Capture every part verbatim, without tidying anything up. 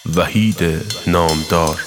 وحید نامدار.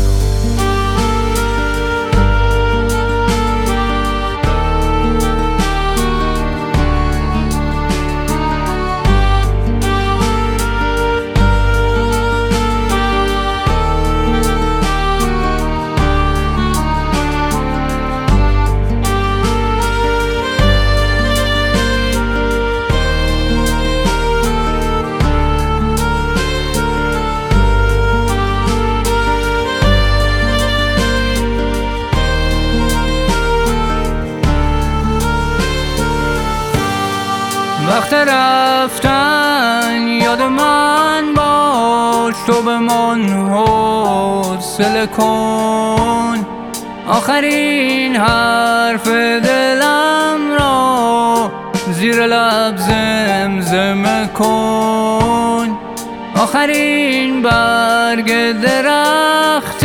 وقت رفتن یاد من باش، تو به من حوصله کن. آخرین حرف دلم را زیر لب زمزمه کن. آخرین برگ درخت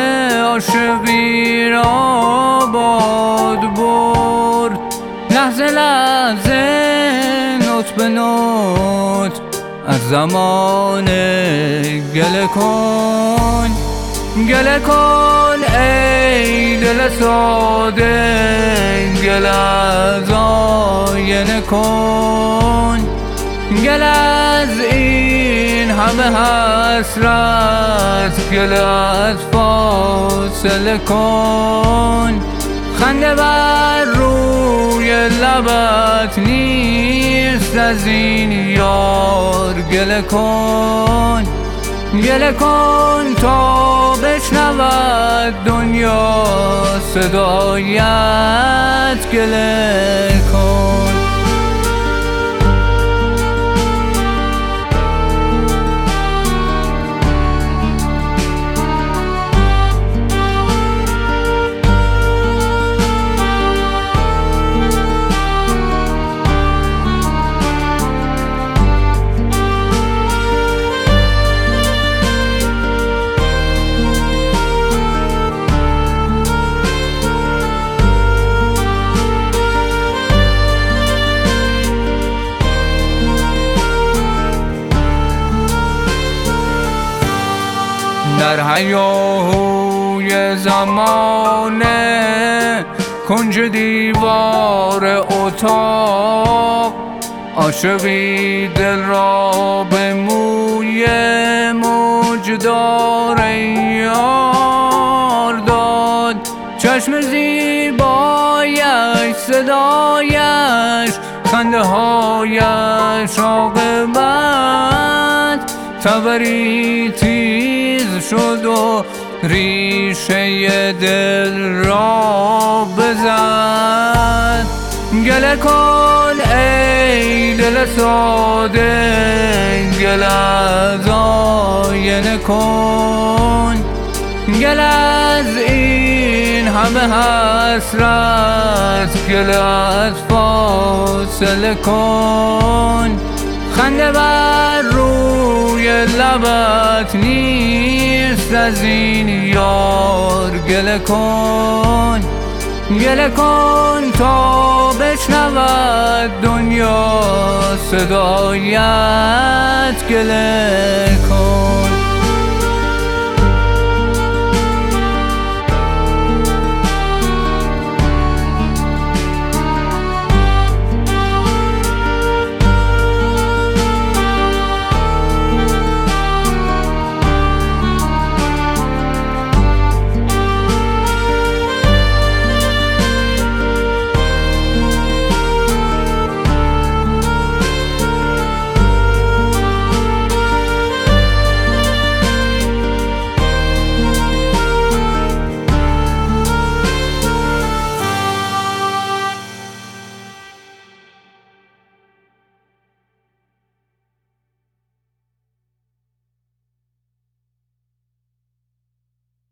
عاشقی را باد برد. لحظه لحظه نوت به نوت از زمان گله کن. گله کن ای دل ساده، گله از آینه کن. گله از این همه حسرت، گله از فاصله کن. خنده بر روی لبت نیست از این یار، گله کن. گله کن تا بشنود دنیا صدایت، گله کن. در هیاهوی زمانه کنج دیوار اتاق، عاشقی دل را به موی موجدار یار داد. چشم زیبایش، صدایش، خنده هایش عاقبت تبری تیز شد و ریشه دل را بزد. گله کن ای دل ساده، گله از آینه کن. گله از این همه حسرت، گله از فاصله کن. خنده بر روی لبت نیست از این یار، گله کن. گله کن تا بشنود دنیا صدایت، گله